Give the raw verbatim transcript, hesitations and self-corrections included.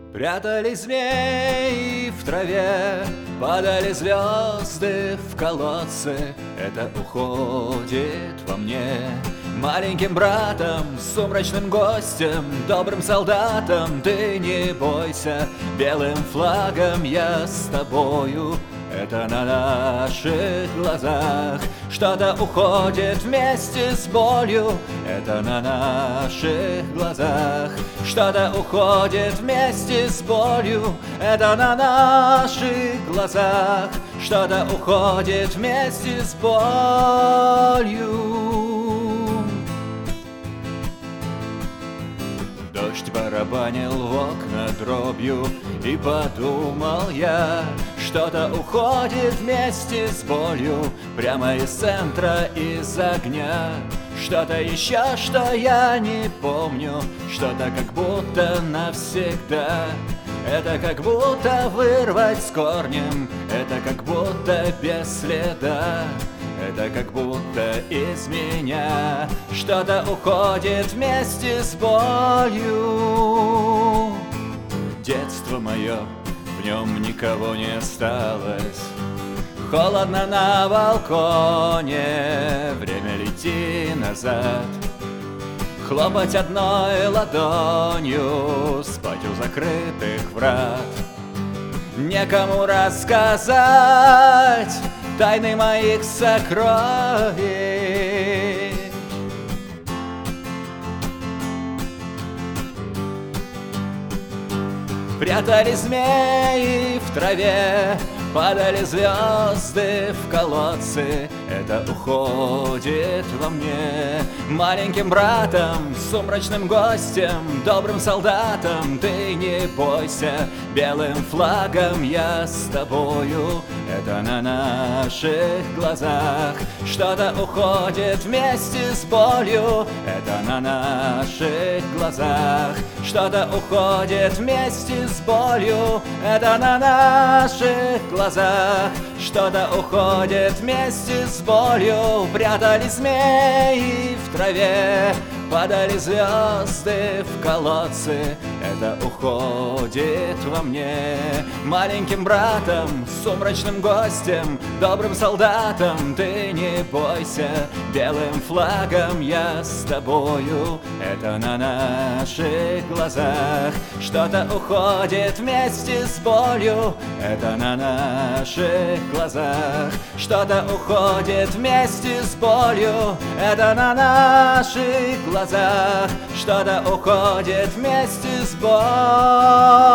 Прятались змеи в траве, падали звезды в колодцы. Это уходит во мне маленьким братом, сумрачным гостем, добрым солдатом. Ты не бойся, белым флагом я с тобою. Это на наших глазах что-то уходит вместе с болью. Это на наших глазах что-то уходит вместе с болью. Это на наших глазах что-то уходит вместе с болью. Дождь барабанил в окна дробью, и подумал я, что-то уходит вместе с болью, прямо из центра, из огня. Что-то еще, что я не помню, что-то как будто навсегда. Это как будто вырвать с корнем, это как будто без следа. Это как будто из меня что-то уходит вместе с болью. Детство мое, в нем никого не осталось. Холодно на балконе, время лети назад. Хлопать одной ладонью, спать у закрытых врат. Некому рассказать тайны моих сокровищ. Прятались змеи в траве, падали звезды в колодцы. Это уходит во мне маленьким братом, сумрачным гостем, добрым солдатом. Ты не бойся, белым флагом я с тобою. Это на наших глазах что-то уходит вместе с болью. Это на наших глазах что-то уходит вместе с болью. Это на наших глазах что-то уходит вместе с болью. Прятались змеи в траве, падали звезды в колодцы. Это уходит во мне маленьким братом, сумрачным гостем, добрым солдатом. Ты не бойся, белым флагом я с тобою. Это на наших глазах что-то уходит вместе с болью. Это на наших глазах что-то уходит вместе с болью. Это на наших глазах что-то уходит вместе с болью.